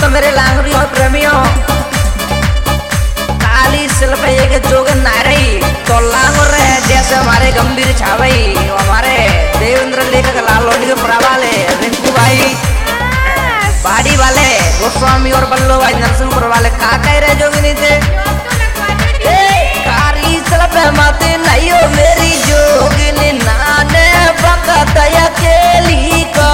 तो मेरे लांगरी और प्रेमियों काली सिल्प एक जोग नारई तो लांग रहे जैसे हमारे गंभीर छावई हमारे देवेंद्र लेखक लाल लोडी के प्रवाले रिंकू भाई बाड़ी वाले गोस्वामी और बल्लो भाई नरसिंहपुर वाले का कह रहे जोगिनी थे कारी सिल्प माते नहीं हो मेरी जोगिनी नाने बकत अकेली का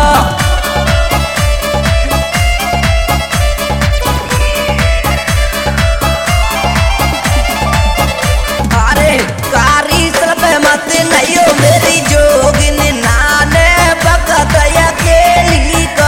नहीं हो मेरी जोगिनी नाने बकत अकेली का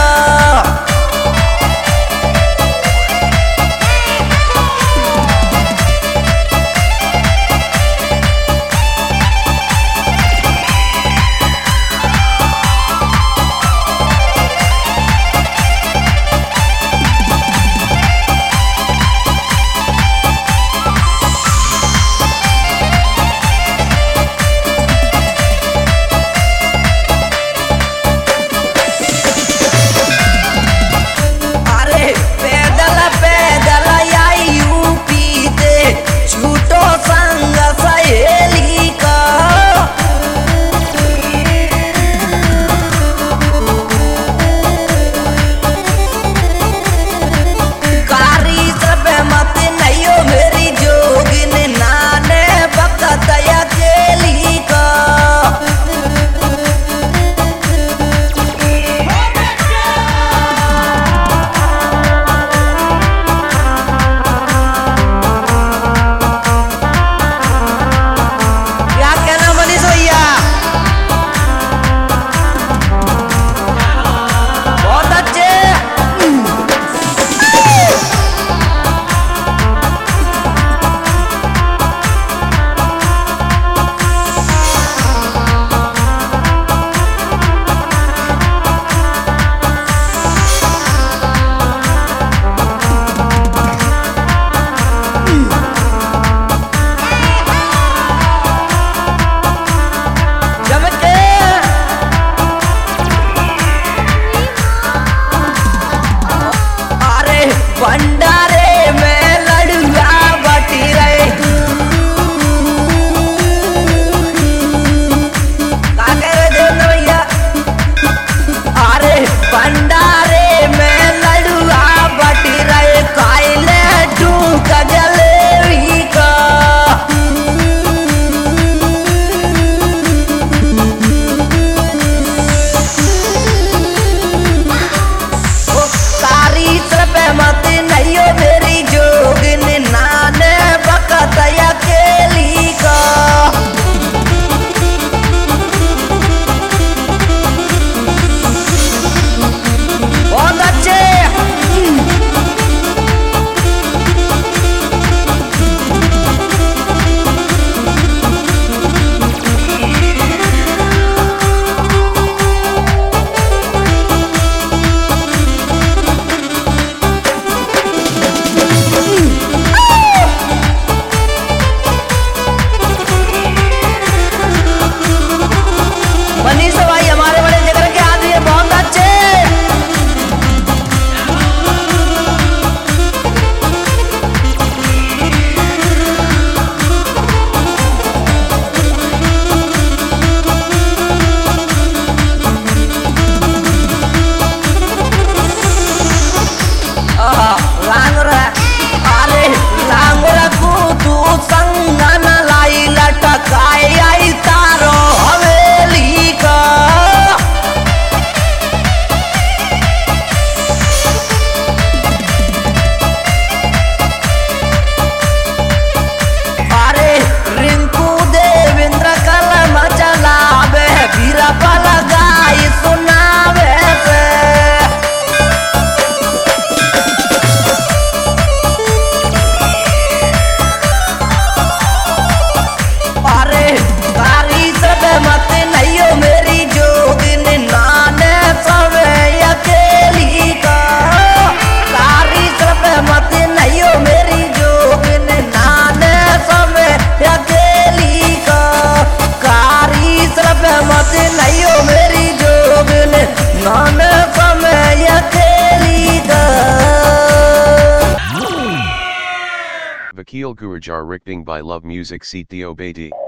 Akil Gurujar Rikbing by Love Music Seat Theo Beatty.